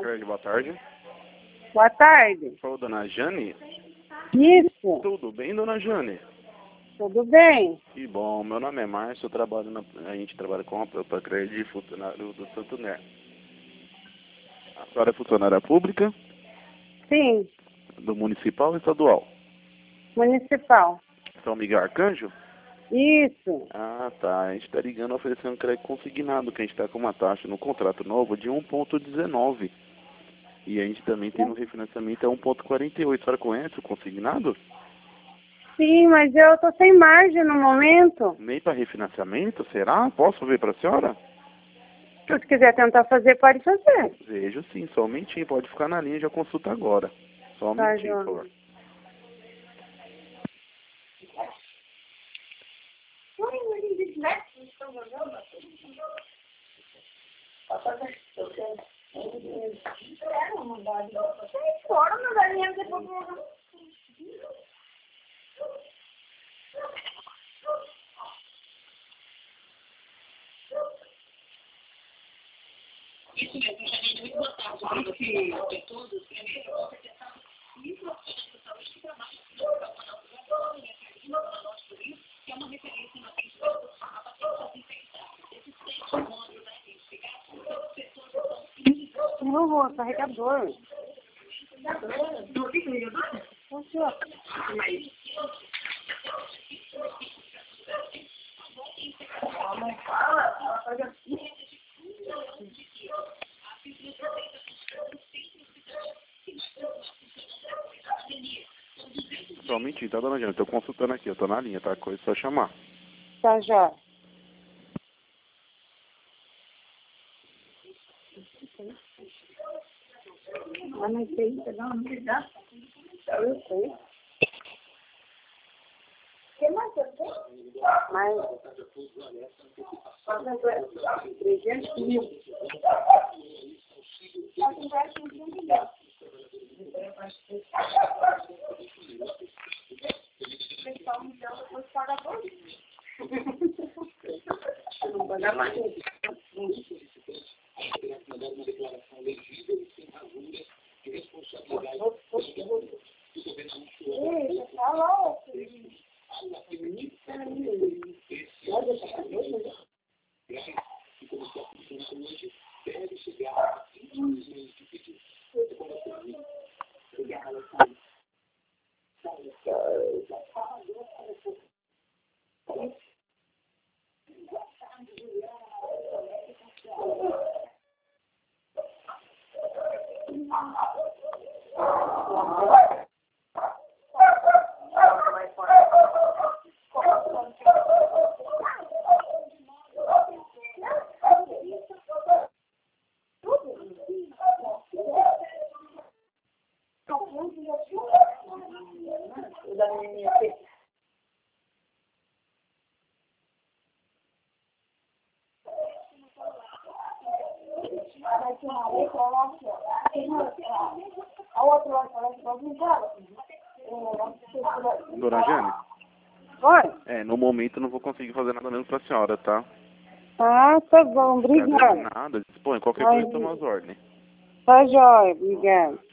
Procred, boa tarde. Boa tarde. Falou, dona Jane? Isso, Tudo bem, dona Jane? tudo bem? Que bom, meu nome é Márcio, eu trabalho a gente trabalha com a Procred, funcionário do Santo Né. A senhora é funcionária pública, Sim, do municipal ou estadual? municipal. São Miguel Arcanjo? Isso. Ah, tá. A gente está ligando oferecendo crédito consignado, que a gente está com uma taxa no contrato novo de 1,19. E a gente também tem no refinanciamento a 1,48. A senhora conhece o consignado? Sim, mas eu tô sem margem no momento. Nem para refinanciamento, será? Posso ver para a senhora? Se você quiser tentar fazer, pode fazer. Vejo sim, só um minutinho. Pode ficar na linha, já consulta agora. Só um Tá, minutinho, por João. favor. Isso mesmo, a gente muito boa tarde. Por isso que todos, primeiro, você pensar nisso, de saúde que trabalha aqui no Canal do por isso, que é uma referência na frente da paciente infectada. Esses 6 modos da investigação, todas as pessoas estão Não vou, carregador. não tem carregador? Funciona. Só um minutinho, tá, dona Jane? Estou consultando aqui, eu estou na linha, tá? Coisa só chamar. Tá, já. Mas não sei, não me dá. Eu sei. Tem mais você? Mais. 300 mil. Não vai dar mais. Dona Jane? Oi? No momento eu não vou conseguir fazer nada mesmo pra senhora, tá? Ah, tá bom, obrigada. Nada, dispõe. Qualquer coisa toma as ordens. Tá jóia, obrigada.